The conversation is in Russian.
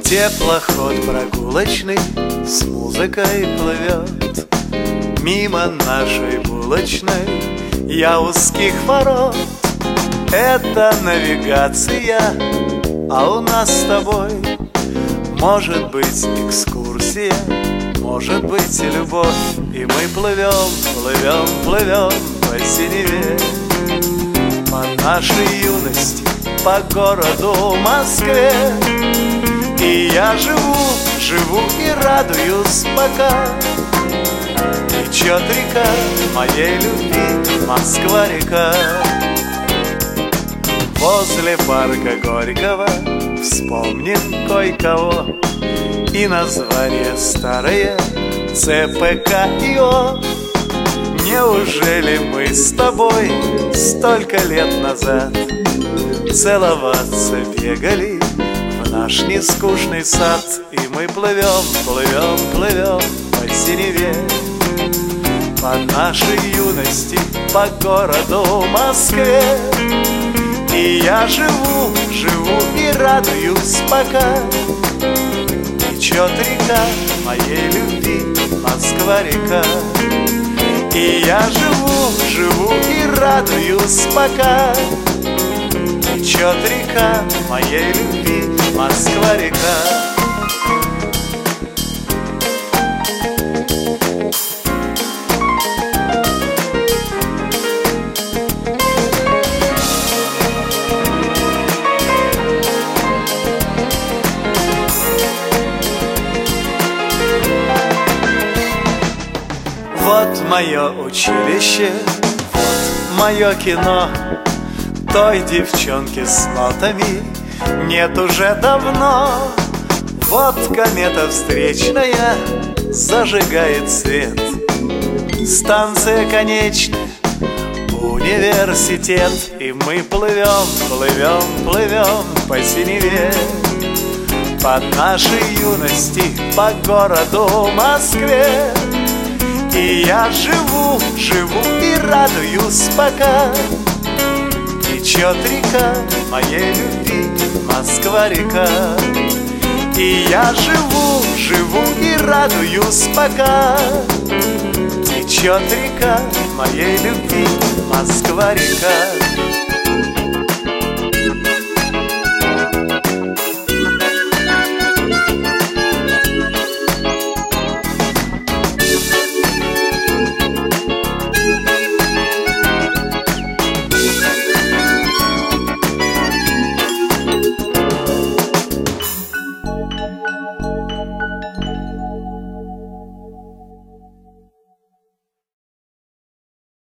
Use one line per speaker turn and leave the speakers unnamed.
Теплоход прогулочный с музыкой плывет мимо нашей булочной, я узких ворот. Это навигация, а у нас с тобой может быть экскурсия, может быть и любовь. И мы плывем, плывем, плывем по синеве, по нашей юности, по городу Москве. И я живу, живу и радуюсь пока течет река моей любви, Москва-река. Возле парка Горького вспомним кое-кого, и название старое ЦПК-ИО. Неужели мы с тобой столько лет назад целоваться бегали в наш нескучный сад? И мы плывем, плывем, плывем по синеве, по нашей юности, по городу Москве. И я живу, живу и радуюсь пока течет река моей любви, Москва-река. И я живу, живу и радуюсь пока течет река моей любви, Москва-река. Вот мое училище, вот мое кино. Той девчонки с нотами нет уже давно. Вот комета встречная зажигает свет. Станция конечная, университет. И мы плывем, плывем, плывем по синеве, по нашей юности, по городу Москве. И я живу, живу и радуюсь пока течет река моей любви, Москва-река. И я живу, живу и радуюсь пока течет река моей любви, Москва-река.